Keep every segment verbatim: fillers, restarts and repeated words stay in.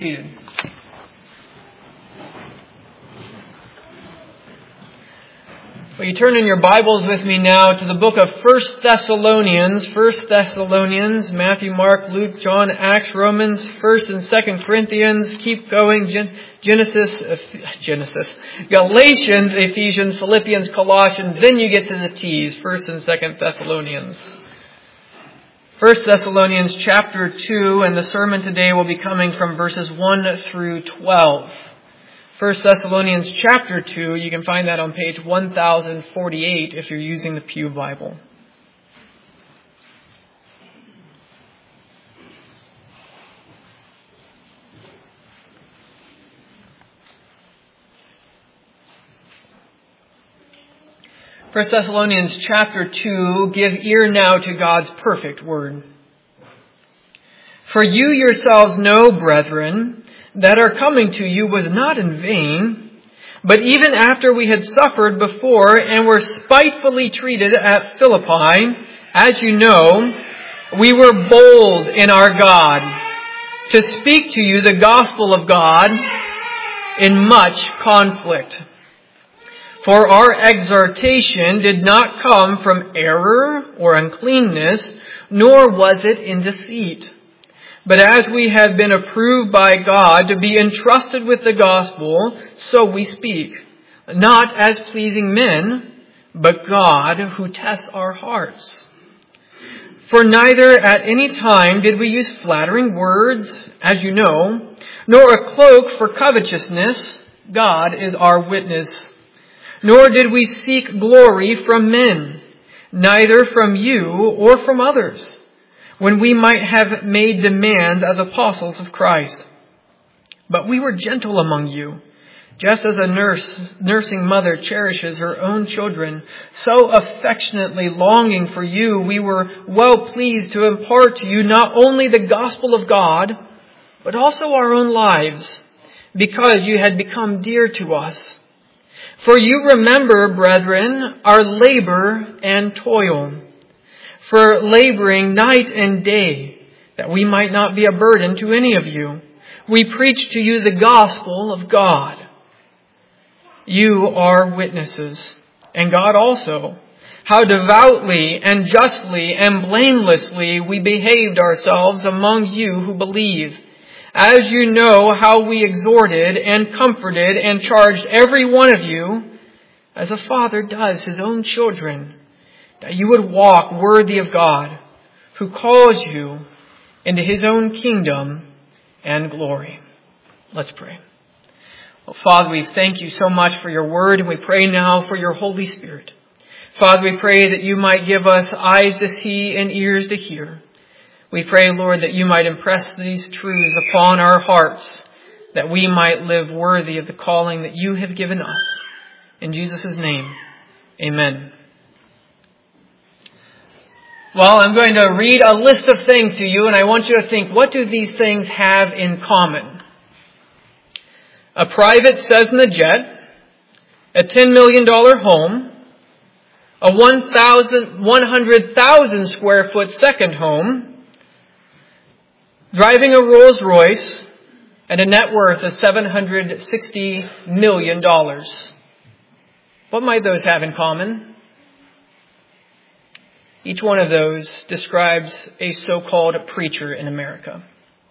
Seated. Well, you turn in your Bibles with me now to the book of First Thessalonians. First Thessalonians, Matthew, Mark, Luke, John, Acts, Romans, First and Second Corinthians. Keep going. Gen- Genesis, uh, Genesis, Galatians, Ephesians, Philippians, Colossians. Then you get to the T's. First and Second Thessalonians. First Thessalonians chapter two, and the sermon today will be coming from verses one through twelve. First Thessalonians chapter two, you can find that on page one thousand forty-eight if you're using the Pew Bible. First Thessalonians chapter two, give ear now to God's perfect word. For you yourselves know, brethren, that our coming to you was not in vain, but even after we had suffered before and were spitefully treated at Philippi, as you know, we were bold in our God to speak to you the gospel of God in much conflict. For our exhortation did not come from error or uncleanness, nor was it in deceit. But as we have been approved by God to be entrusted with the gospel, so we speak, not as pleasing men, but God who tests our hearts. For neither at any time did we use flattering words, as you know, nor a cloak for covetousness. God is our witness. Nor did we seek glory from men, neither from you or from others, when we might have made demands as apostles of Christ. But we were gentle among you, just as a nurse, nursing mother cherishes her own children, so affectionately longing for you, we were well pleased to impart to you not only the gospel of God, but also our own lives, because you had become dear to us. For you remember, brethren, our labor and toil, for laboring night and day, that we might not be a burden to any of you. We preach to you the gospel of God. You are witnesses, and God also, how devoutly and justly and blamelessly we behaved ourselves among you who believe. As you know how we exhorted and comforted and charged every one of you, as a father does his own children, that you would walk worthy of God, who calls you into his own kingdom and glory. Let's pray. Well, Father, we thank you so much for your word, and we pray now for your Holy Spirit. Father, we pray that you might give us eyes to see and ears to hear. We pray, Lord, that you might impress these truths upon our hearts, that we might live worthy of the calling that you have given us. In Jesus' name, amen. Well, I'm going to read a list of things to you, and I want you to think, what do these things have in common? A private Cessna jet, a ten million dollars home, a one hundred thousand square foot second home, driving a Rolls Royce, and a net worth of seven hundred sixty million dollars. What might those have in common? Each one of those describes a so-called preacher in America.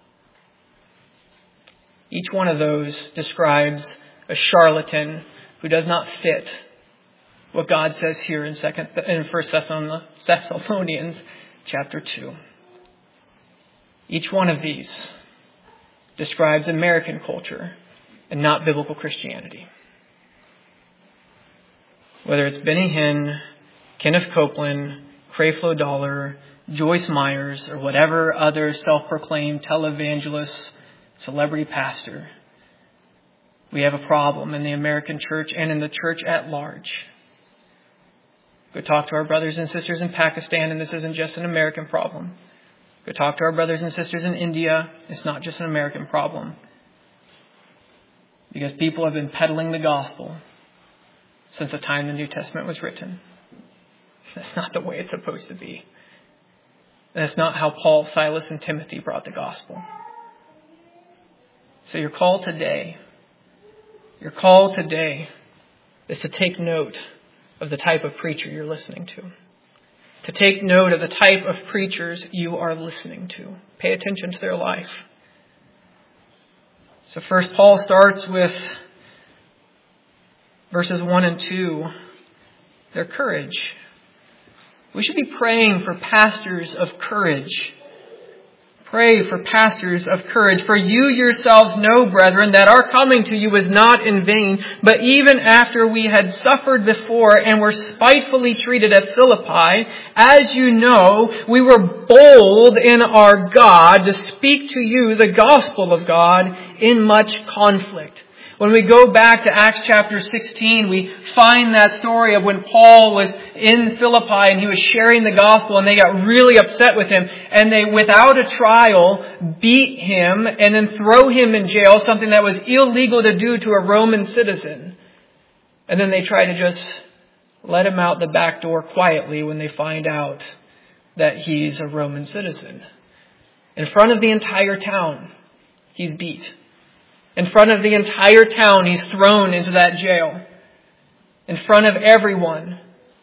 Each one of those describes a charlatan who does not fit what God says here in Second in First Thessalonians chapter two. Each one of these describes American culture and not biblical Christianity. Whether it's Benny Hinn, Kenneth Copeland, Creflo Dollar, Joyce Myers, or whatever other self-proclaimed televangelist, celebrity pastor, we have a problem in the American church and in the church at large. Go talk to our brothers and sisters in Pakistan, and this isn't just an American problem. Go talk to our brothers and sisters in India. It's not just an American problem. Because people have been peddling the gospel since the time the New Testament was written. That's not the way it's supposed to be. That's not how Paul, Silas, and Timothy brought the gospel. So your call today, your call today is to take note of the type of preacher you're listening to. To take note of the type of preachers you are listening to. Pay attention to their life. So first, Paul starts with verses one and two, their courage. We should be praying for pastors of courage. Pray for pastors of courage. For you yourselves know, brethren, that our coming to you was not in vain, but even after we had suffered before and were spitefully treated at Philippi, as you know, we were bold in our God to speak to you the gospel of God in much conflict. When we go back to Acts chapter sixteen, we find that story of when Paul was in Philippi and he was sharing the gospel, and they got really upset with him, and they, without a trial, beat him and then throw him in jail, something that was illegal to do to a Roman citizen. And then they try to just let him out the back door quietly when they find out that he's a Roman citizen. In front of the entire town, he's beat. In front of the entire town, he's thrown into that jail. In front of everyone.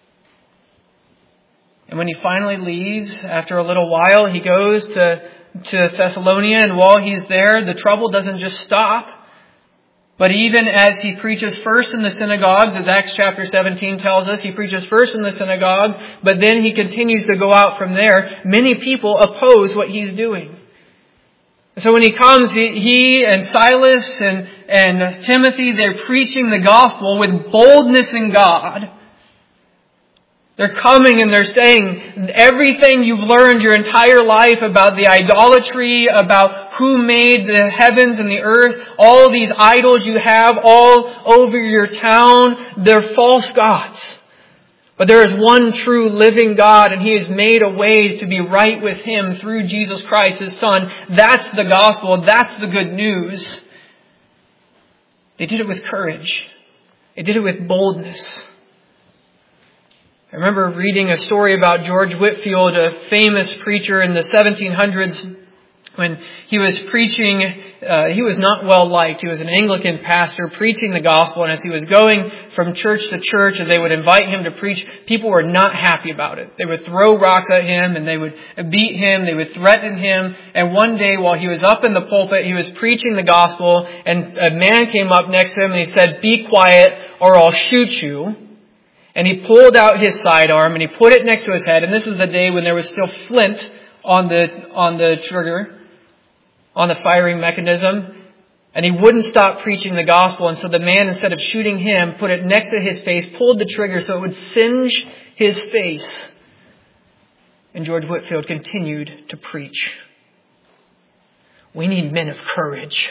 And when he finally leaves, after a little while, he goes to, to Thessalonica, and while he's there, the trouble doesn't just stop. But even as he preaches first in the synagogues, as Acts chapter seventeen tells us, he preaches first in the synagogues, but then he continues to go out from there. Many people oppose what he's doing. So when he comes, he, he and Silas and, and Timothy, they're preaching the gospel with boldness in God. They're coming and they're saying everything you've learned your entire life about the idolatry, about who made the heavens and the earth, all these idols you have all over your town, they're false gods. But there is one true living God, and He has made a way to be right with Him through Jesus Christ, His Son. That's the gospel. That's the good news. They did it with courage. They did it with boldness. I remember reading a story about George Whitefield, a famous preacher in the seventeen hundreds, when he was preaching. Uh, he was not well liked. He was an Anglican pastor preaching the gospel, and as he was going from church to church and they would invite him to preach, people were not happy about it. They would throw rocks at him and they would beat him, they would threaten him. And one day while he was up in the pulpit, he was preaching the gospel, and a man came up next to him and he said, "Be quiet or I'll shoot you." And he pulled out his sidearm and he put it next to his head. And this is the day when there was still flint on the on the trigger, on the firing mechanism. And he wouldn't stop preaching the gospel. And so the man, instead of shooting him, put it next to his face, pulled the trigger so it would singe his face. And George Whitefield continued to preach. We need men of courage.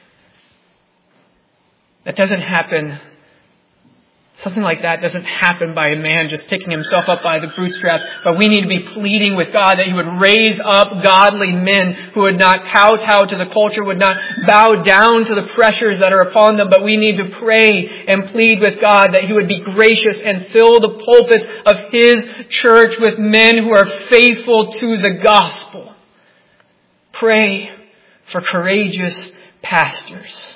That doesn't happen. Something like that doesn't happen by a man just picking himself up by the bootstraps. But we need to be pleading with God that He would raise up godly men who would not kowtow to the culture, would not bow down to the pressures that are upon them. But we need to pray and plead with God that He would be gracious and fill the pulpits of His church with men who are faithful to the gospel. Pray for courageous pastors.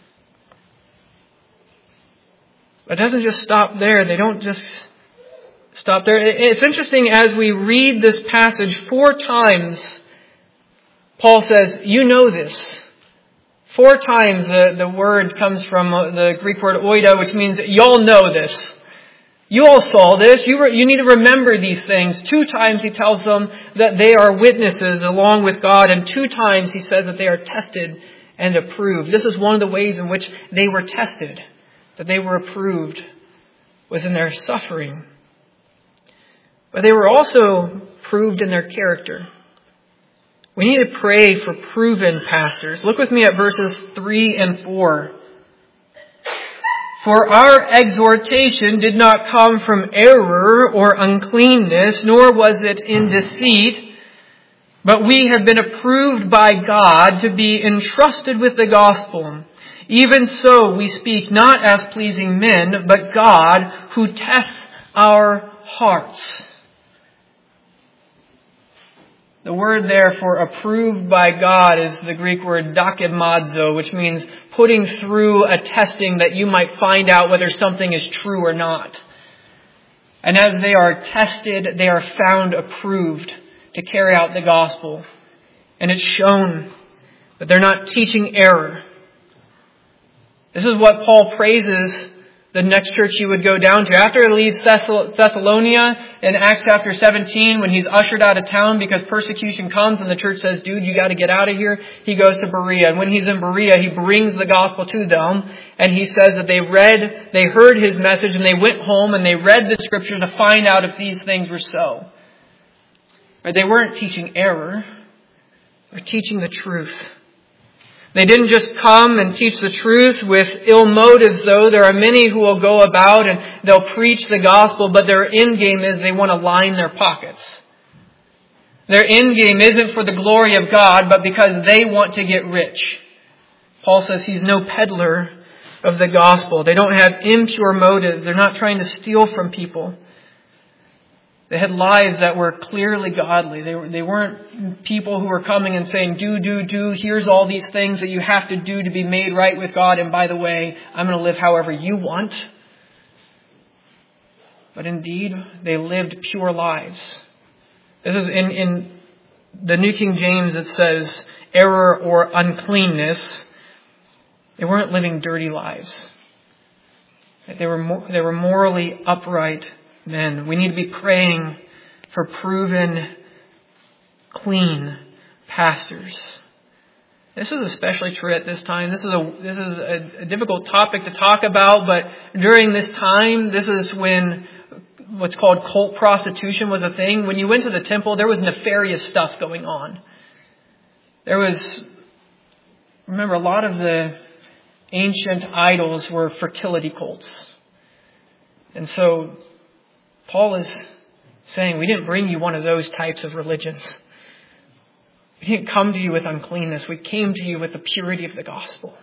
It doesn't just stop there. They don't just stop there. It's interesting, as we read this passage four times, Paul says, you know this. Four times the, the word comes from the Greek word oida, which means y'all know this. You all saw this. You, re, you need to remember these things. Two times he tells them that they are witnesses along with God, and two times he says that they are tested and approved. This is one of the ways in which they were tested, that they were approved, was in their suffering. But they were also proved in their character. We need to pray for proven pastors. Look with me at verses three and four. For our exhortation did not come from error or uncleanness, nor was it in deceit, but we have been approved by God to be entrusted with the gospel. Even so, we speak not as pleasing men, but God who tests our hearts. The word there for approved by God is the Greek word dokimazo, which means putting through a testing that you might find out whether something is true or not. And as they are tested, they are found approved to carry out the gospel. And it's shown that they're not teaching error. This is what Paul praises the next church he would go down to. After he leaves Thessalonica in Acts chapter seventeen, when he's ushered out of town because persecution comes and the church says, dude, you got to get out of here, he goes to Berea. And when he's in Berea, he brings the gospel to them. And he says that they read, they heard his message and they went home and they read the scripture to find out if these things were so. But they weren't teaching error. They were teaching the truth. They didn't just come and teach the truth with ill motives, though. There are many who will go about and they'll preach the gospel, but their end game is they want to line their pockets. Their end game isn't for the glory of God, but because they want to get rich. Paul says he's no peddler of the gospel. They don't have impure motives. They're not trying to steal from people. They had lives that were clearly godly. They, were, they weren't people who were coming and saying, do, do, do, here's all these things that you have to do to be made right with God. And by the way, I'm going to live however you want. But indeed, they lived pure lives. This is in, in the New King James, it says error or uncleanness. They weren't living dirty lives. They were, they were morally upright men. We need to be praying for proven, clean pastors. This is especially true at this time. This is a this is a, a difficult topic to talk about, but during this time, this is when what's called cult prostitution was a thing. When you went to the temple, there was nefarious stuff going on. There was, remember, a lot of the ancient idols were fertility cults. And so Paul is saying, we didn't bring you one of those types of religions. We didn't come to you with uncleanness. We came to you with the purity of the gospel.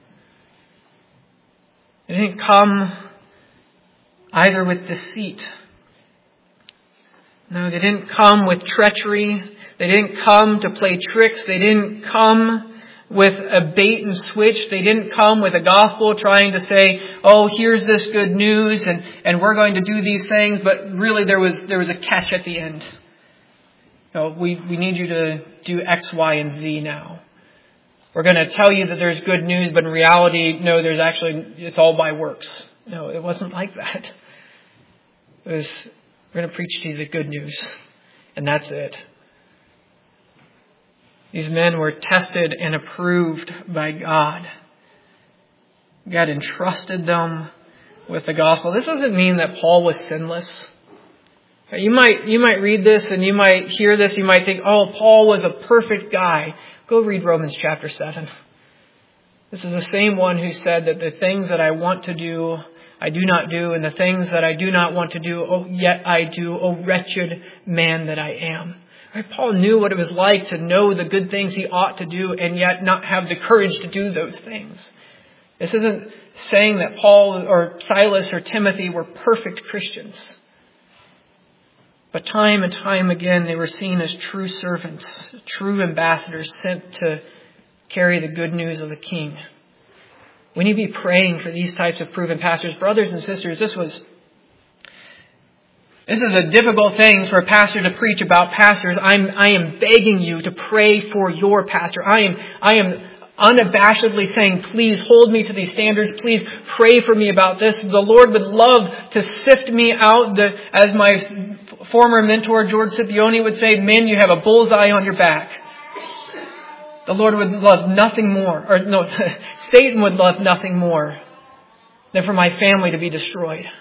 They didn't come either with deceit. No, they didn't come with treachery. They didn't come to play tricks. They didn't come with a bait and switch. They didn't come with a gospel trying to say, oh, here's this good news and, and we're going to do these things. But really there was there was a catch at the end. You know, we, we need you to do X, Y, and Z now. We're going to tell you that there's good news, but in reality, no, there's actually, it's all by works. No, it wasn't like that. It was, we're going to preach to you the good news. And that's it. These men were tested and approved by God. God entrusted them with the gospel. This doesn't mean that Paul was sinless. You might, you might read this and you might hear this. You might think, oh, Paul was a perfect guy. Go read Romans chapter seven. This is the same one who said that the things that I want to do, I do not do. And the things that I do not want to do, oh, yet I do. Oh, wretched man that I am. Right? Paul knew what it was like to know the good things he ought to do and yet not have the courage to do those things. This isn't saying that Paul or Silas or Timothy were perfect Christians. But time and time again, they were seen as true servants, true ambassadors sent to carry the good news of the King. We need to be praying for these types of proven pastors. Brothers and sisters, this was This is a difficult thing for a pastor to preach about pastors. I'm, I am begging you to pray for your pastor. I am, I am unabashedly saying, please hold me to these standards. Please pray for me about this. The Lord would love to sift me out. The, as my former mentor, George Scipione, would say, men, you have a bullseye on your back. The Lord would love nothing more, or no, Satan would love nothing more than for my family to be destroyed.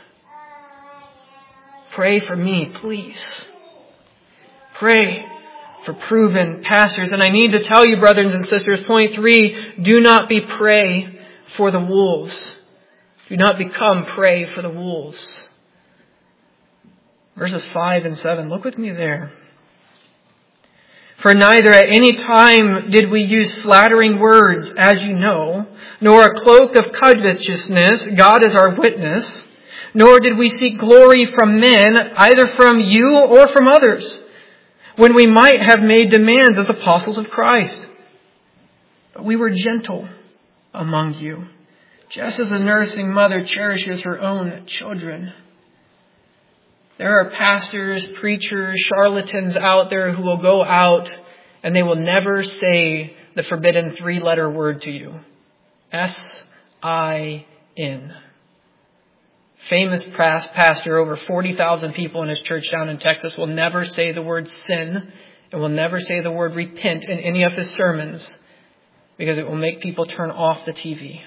Pray for me, please. Pray for proven pastors. And I need to tell you, brothers and sisters, point three, do not be prey for the wolves. Do not become prey for the wolves. Verses five and seven. Look with me there. For neither at any time did we use flattering words, as you know, nor a cloak of covetousness, God is our witness, nor did we seek glory from men, either from you or from others. when we might have made demands as apostles of Christ. But we were gentle among you, just as a nursing mother cherishes her own children. There are pastors, preachers, charlatans out there who will go out and they will never say the forbidden three-letter word to you. S I N. Famous pastor, over forty thousand people in his church down in Texas, will never say the word sin and will never say the word repent in any of his sermons because it will make people turn off the T V.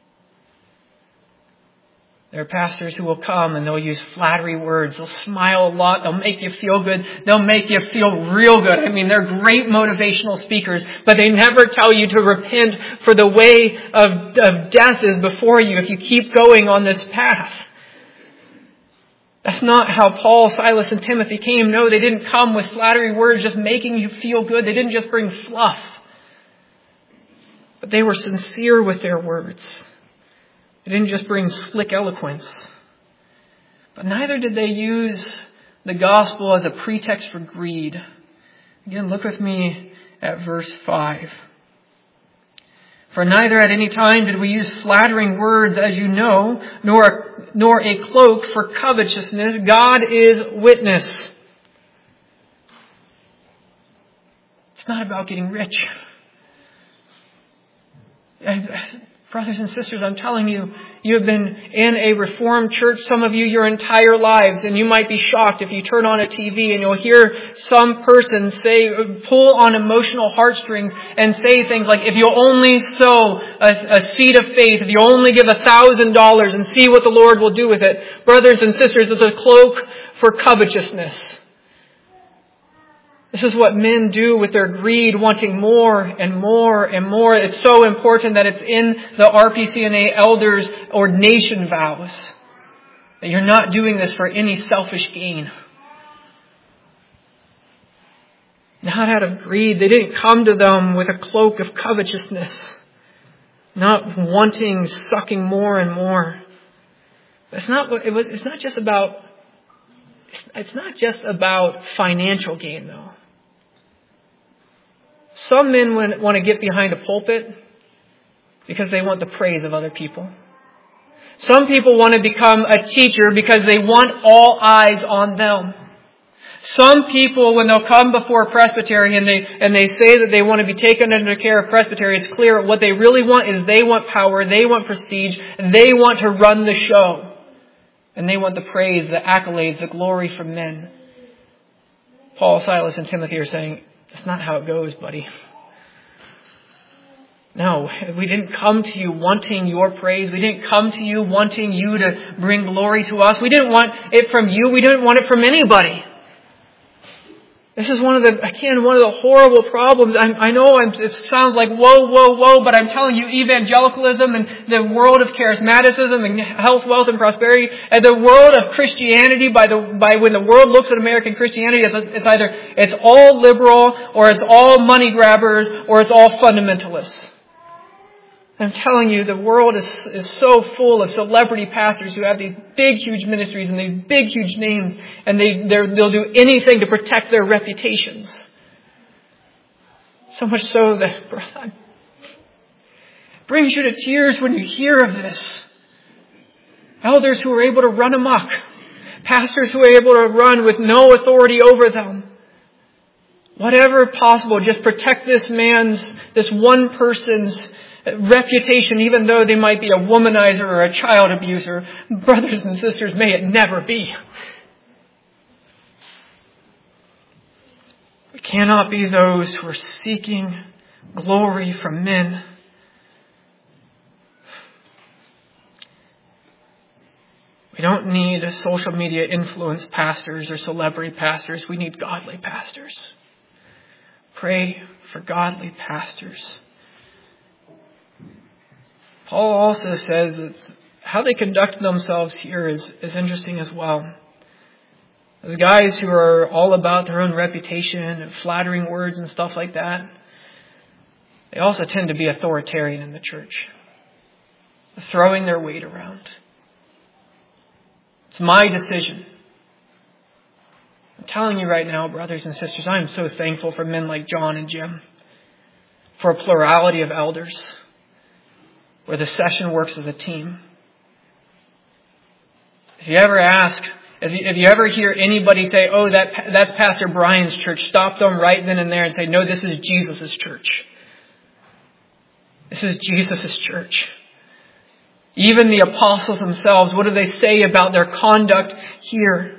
There are pastors who will come and they'll use flattery words. They'll smile a lot. They'll make you feel good. They'll make you feel real good. I mean, they're great motivational speakers, but they never tell you to repent, for the way of, of death is before you if you keep going on this path. That's not how Paul, Silas, and Timothy came. No, they didn't come with flattery words just making you feel good. They didn't just bring fluff. But they were sincere with their words. They didn't just bring slick eloquence. But neither did they use the gospel as a pretext for greed. Again, look with me at verse five. For neither at any time did we use flattering words, as you know, nor, nor a cloak for covetousness. God is witness. It's not about getting rich. Brothers and sisters, I'm telling you, you have been in a Reformed church, some of you, your entire lives, and you might be shocked if you turn on a T V and you'll hear some person say, pull on emotional heartstrings and say things like, if you'll only sow a, a seed of faith, if you only give a thousand dollars and see what the Lord will do with it. Brothers and sisters, it's a cloak for covetousness. This is what men do with their greed, wanting more and more and more. It's so important that it's in the R P C N A elders' ordination vows. That you're not doing this for any selfish gain. Not out of greed. They didn't come to them with a cloak of covetousness. Not wanting, sucking more and more. But it's not, it was, it's not just about, it's not just about financial gain though. Some men want to get behind a pulpit because they want the praise of other people. Some people want to become a teacher because they want all eyes on them. Some people, when they'll come before a presbytery and they and they say that they want to be taken under care of presbytery, it's clear what they really want is they want power, they want prestige, and they want to run the show. And they want the praise, the accolades, the glory from men. Paul, Silas, and Timothy are saying, that's not how it goes, buddy. No, we didn't come to you wanting your praise. We didn't come to you wanting you to bring glory to us. We didn't want it from you. We didn't want it from anybody. This is one of the, again, one of the horrible problems. I, I know I'm, it sounds like whoa, whoa, whoa, but I'm telling you, evangelicalism and the world of charismaticism and health, wealth, and prosperity, and the world of Christianity, by the by when the world looks at American Christianity, it's, it's either it's all liberal, or it's all money grabbers, or it's all fundamentalists. I'm telling you, the world is, is so full of celebrity pastors who have these big, huge ministries and these big, huge names, and they, they'll do anything to protect their reputations. So much so that it brings you to tears when you hear of this. Elders who are able to run amok. Pastors who are able to run with no authority over them. Whatever possible, just protect this man's, this one person's reputation, even though they might be a womanizer or a child abuser. Brothers and sisters, may it never be. We cannot be those who are seeking glory from men. We don't need social media influence pastors or celebrity pastors. We need godly pastors. Pray for godly pastors. Paul also says that how they conduct themselves here is, is interesting as well. Those guys who are all about their own reputation and flattering words and stuff like that, they also tend to be authoritarian in the church, throwing their weight around. It's my decision. I'm telling you right now, brothers and sisters, I am so thankful for men like John and Jim, for a plurality of elders, where the session works as a team. If you ever ask, if you, if you ever hear anybody say, oh, that that's Pastor Brian's church, stop them right then and there and say, no, this is Jesus' church. This is Jesus' church. Even the apostles themselves, what do they say about their conduct here?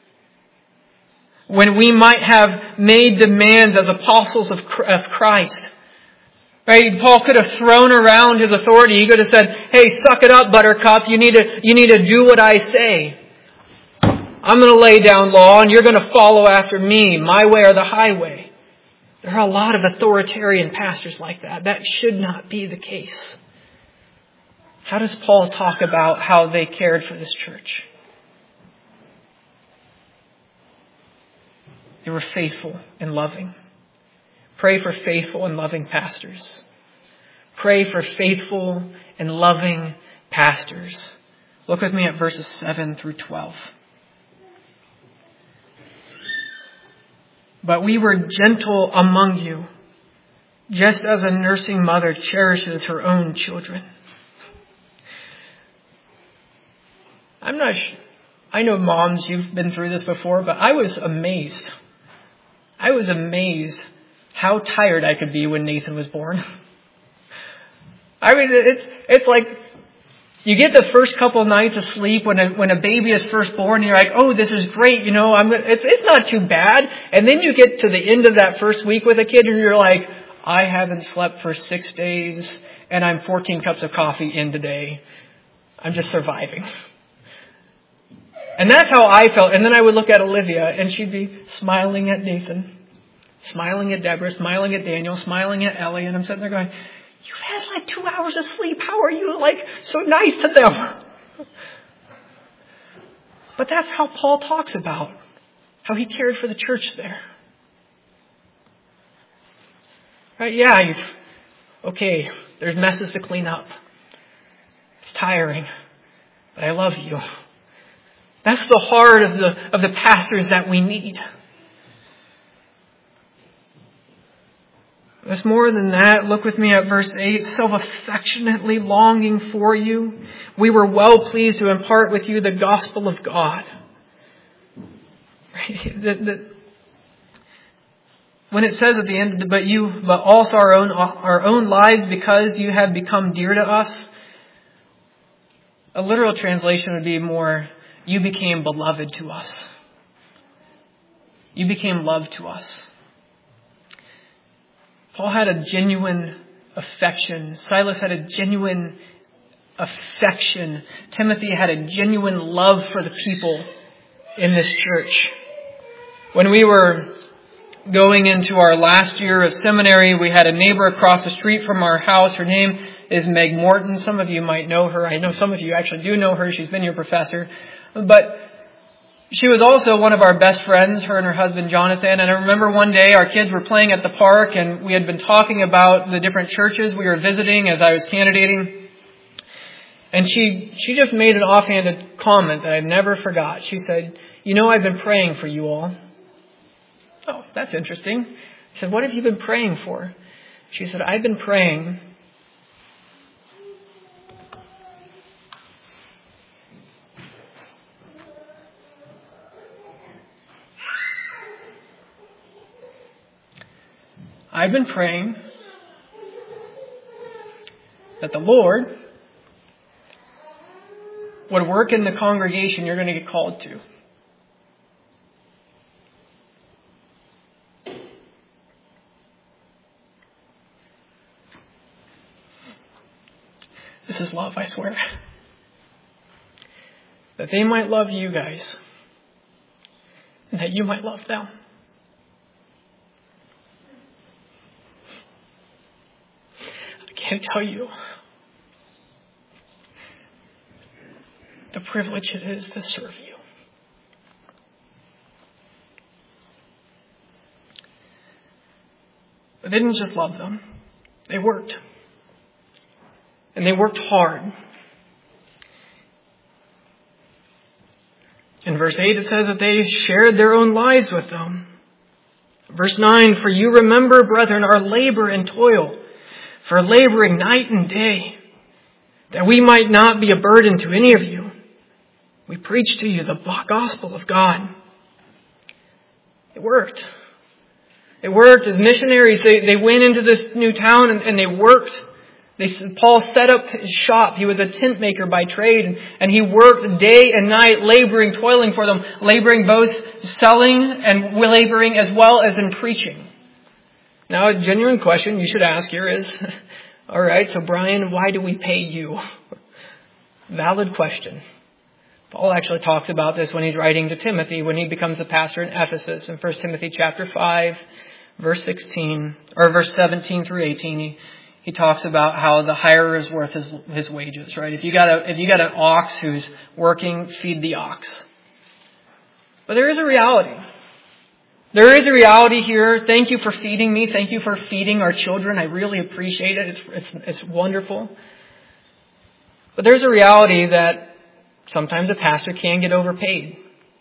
When we might have made demands as apostles of Christ. Right? Paul could have thrown around his authority. He could have said, hey, suck it up, buttercup. You need to, you need to do what I say. I'm going to lay down law and you're going to follow after me, my way or the highway. There are a lot of authoritarian pastors like that. That should not be the case. How does Paul talk about how they cared for this church? They were faithful and loving. Pray for faithful and loving pastors. Pray for faithful and loving pastors. Look with me at verses seven through twelve. But we were gentle among you, just as a nursing mother cherishes her own children. I'm not sure. I know moms, you've been through this before, but I was amazed. I was amazed how tired I could be when Nathan was born. I mean, it's it's like you get the first couple of nights of sleep when a when a baby is first born. And you're like, oh, this is great, you know. I'm it's it's not too bad. And then you get to the end of that first week with a kid, and you're like, I haven't slept for six days, and I'm fourteen cups of coffee in today. I'm just surviving. And that's how I felt. And then I would look at Olivia, and she'd be smiling at Nathan, smiling at Deborah, smiling at Daniel, smiling at Ellie, and I'm sitting there going, you've had like two hours of sleep. How are you like so nice to them? But that's how Paul talks about how he cared for the church there. Right? Yeah, you've, okay, there's messes to clean up. It's tiring, but I love you. That's the heart of the of the pastors that we need. There's more than that. Look with me at verse eight. So affectionately longing for you, we were well pleased to impart with you the gospel of God. the, the, when it says at the end, but you, but also our own our own lives, because you have become dear to us. A literal translation would be more, you became beloved to us. You became loved to us. Paul had a genuine affection. Silas had a genuine affection. Timothy had a genuine love for the people in this church. When we were going into our last year of seminary, we had a neighbor across the street from our house. Her name is Meg Morton. Some of you might know her. I know some of you actually do know her. She's been your professor. But she was also one of our best friends, her and her husband, Jonathan. And I remember one day our kids were playing at the park and we had been talking about the different churches we were visiting as I was candidating. And she, she just made an offhanded comment that I never forgot. She said, you know, I've been praying for you all. Oh, that's interesting. I said, what have you been praying for? She said, I've been praying I've been praying that the Lord would work in the congregation you're going to get called to. This is love, I swear. That they might love you guys, and that you might love them. I can't tell you the privilege it is to serve you. But they didn't just love them. They worked. And they worked hard. In verse eight it says that they shared their own lives with them. Verse nine, for you remember, brethren, our labor and toil, for laboring night and day, that we might not be a burden to any of you. We preach to you the gospel of God. It worked. It worked. As missionaries, they, they went into this new town and, and they worked. They, Paul set up his shop. He was a tent maker by trade, and, and he worked day and night, laboring, toiling for them, laboring both selling and laboring as well as in preaching. Now, a genuine question you should ask here is, all right, so Brian, why do we pay you? Valid question. Paul actually talks about this when he's writing to Timothy, when he becomes a pastor in Ephesus. In First Timothy chapter five, verse sixteen, or verse seventeen through eighteen, he, he talks about how the hirer is worth his, his wages, right? If you got a, if you got an ox who's working, feed the ox. But there is a reality. There is a reality here. Thank you for feeding me. Thank you for feeding our children. I really appreciate it. It's, it's, it's wonderful. But there's a reality that sometimes a pastor can get overpaid.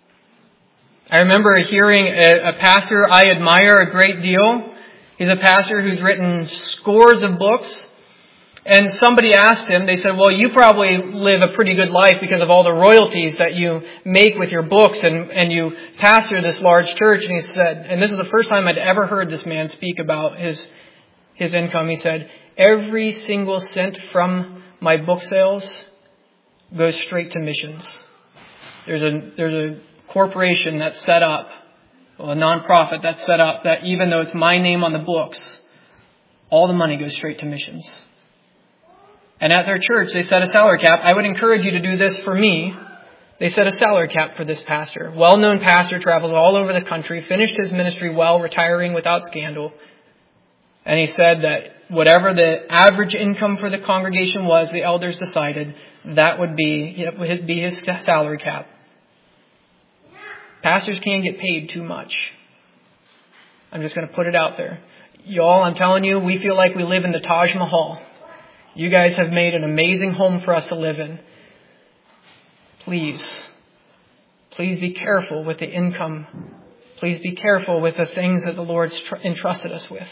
I remember hearing a, a pastor I admire a great deal. He's a pastor who's written scores of books. And somebody asked him, they said, well, you probably live a pretty good life because of all the royalties that you make with your books and, and you pastor this large church. And he said, and this is the first time I'd ever heard this man speak about his, his income. He said, every single cent from my book sales goes straight to missions. There's a, there's a corporation that's set up, well, a nonprofit that's set up that even though it's my name on the books, all the money goes straight to missions. And at their church, they set a salary cap. I would encourage you to do this for me. They set a salary cap for this pastor. Well-known pastor, travels all over the country, finished his ministry well, retiring without scandal. And he said that whatever the average income for the congregation was, the elders decided that would be, it would be his salary cap. Pastors can't get paid too much. I'm just going to put it out there. Y'all, I'm telling you, we feel like we live in the Taj Mahal. You guys have made an amazing home for us to live in. Please, please be careful with the income. Please be careful with the things that the Lord's entrusted us with.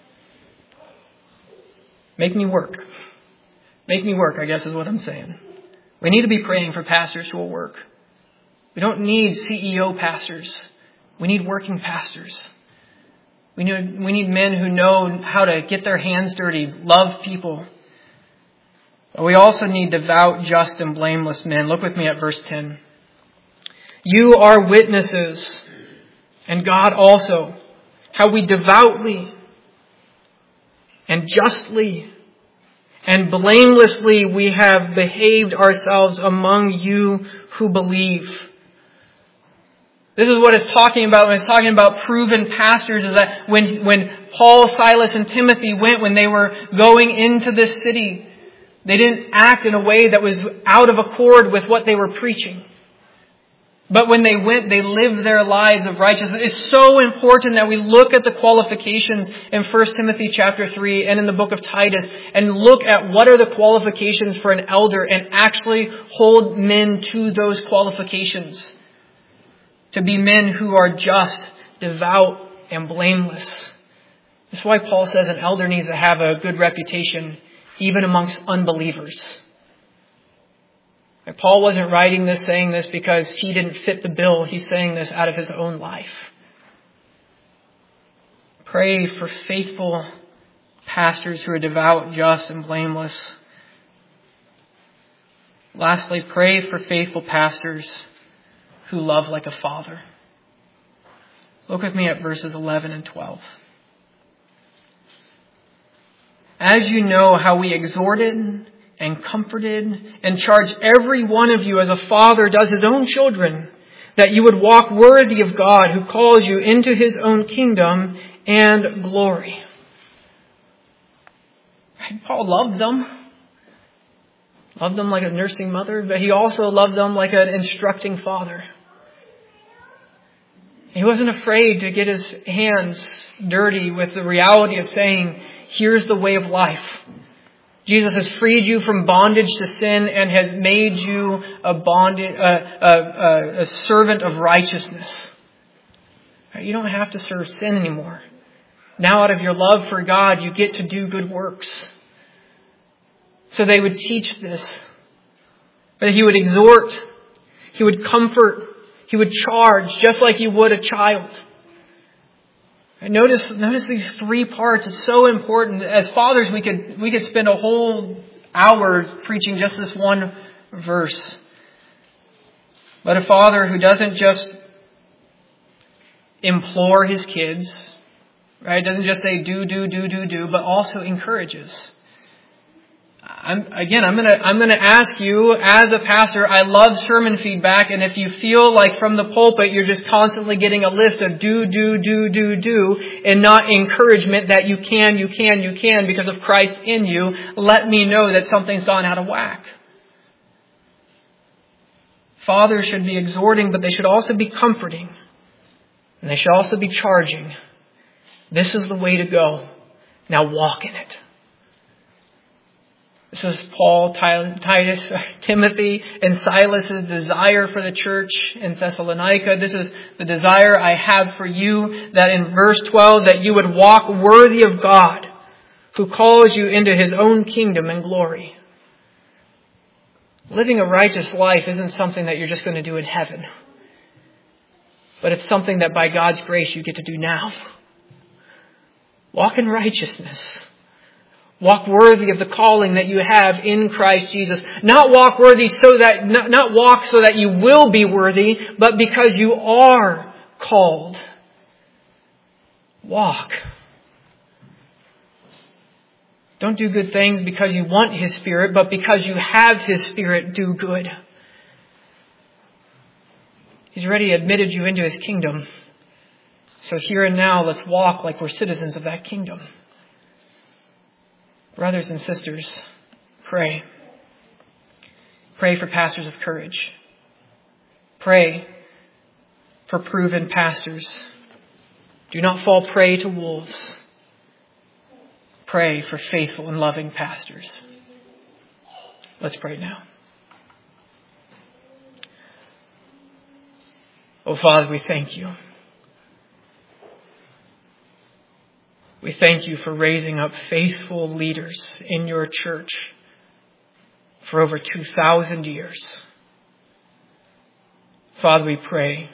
Make me work. Make me work, I guess is what I'm saying. We need to be praying for pastors who will work. We don't need C E O pastors. We need working pastors. We need, we need men who know how to get their hands dirty, love people. But we also need devout, just, and blameless men. Look with me at verse ten. You are witnesses, and God also, how we devoutly and justly and blamelessly we have behaved ourselves among you who believe. This is what it's talking about when it's talking about proven pastors, is that when, when Paul, Silas, and Timothy went, when they were going into this city, they didn't act in a way that was out of accord with what they were preaching. But when they went, they lived their lives of righteousness. It's so important that we look at the qualifications in First Timothy chapter three and in the book of Titus and look at what are the qualifications for an elder and actually hold men to those qualifications. To be men who are just, devout, and blameless. That's why Paul says an elder needs to have a good reputation even amongst unbelievers. And Paul wasn't writing this, saying this because he didn't fit the bill. He's saying this out of his own life. Pray for faithful pastors who are devout, just, and blameless. Lastly, pray for faithful pastors who love like a father. Look with me at verses eleven and twelve. As you know how we exhorted and comforted and charged every one of you as a father does his own children, that you would walk worthy of God who calls you into his own kingdom and glory. Paul loved them. Loved them like a nursing mother, but he also loved them like an instructing father. He wasn't afraid to get his hands dirty with the reality of saying, here's the way of life. Jesus has freed you from bondage to sin and has made you a bondage, a, a, a servant of righteousness. You don't have to serve sin anymore. Now out of your love for God, you get to do good works. So they would teach this. That he would exhort, he would comfort, he would charge, just like you would a child. And notice, notice these three parts. It's so important. As fathers, we could, we could spend a whole hour preaching just this one verse. But a father who doesn't just implore his kids, right? Doesn't just say do, do, do, do, do, but also encourages. I'm, again, I'm gonna, I'm gonna ask you as a pastor, I love sermon feedback, and if you feel like from the pulpit you're just constantly getting a list of do, do, do, do, do, and not encouragement that you can, you can, you can because of Christ in you, let me know that something's gone out of whack. Fathers should be exhorting, but they should also be comforting. And they should also be charging. This is the way to go. Now walk in it. This is Paul, Titus, Timothy, and Silas' desire for the church in Thessalonica. This is the desire I have for you, that in verse twelve, that you would walk worthy of God, who calls you into his own kingdom and glory. Living a righteous life isn't something that you're just going to do in heaven. But it's something that by God's grace you get to do now. Walk in righteousness. Walk worthy of the calling that you have in Christ Jesus. Not walk worthy so that, not, not walk so that you will be worthy, but because you are called. Walk. Don't do good things because you want His Spirit, but because you have His Spirit, do good. He's already admitted you into His kingdom. So here and now, let's walk like we're citizens of that kingdom. Brothers and sisters, pray. Pray for pastors of courage. Pray for proven pastors. Do not fall prey to wolves. Pray for faithful and loving pastors. Let's pray now. Oh, Father, we thank you. We thank you for raising up faithful leaders in your church for over two thousand years. Father, we pray.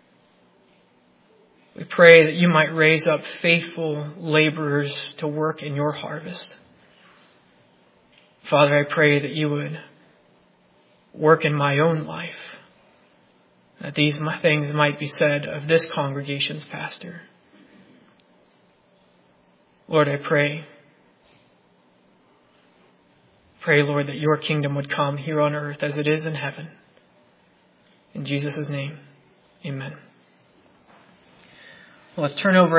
We pray that you might raise up faithful laborers to work in your harvest. Father, I pray that you would work in my own life, that these things might be said of this congregation's pastor. Lord, I pray. Pray, Lord, that your kingdom would come here on earth as it is in heaven. In Jesus' name, amen. Well, let's turn over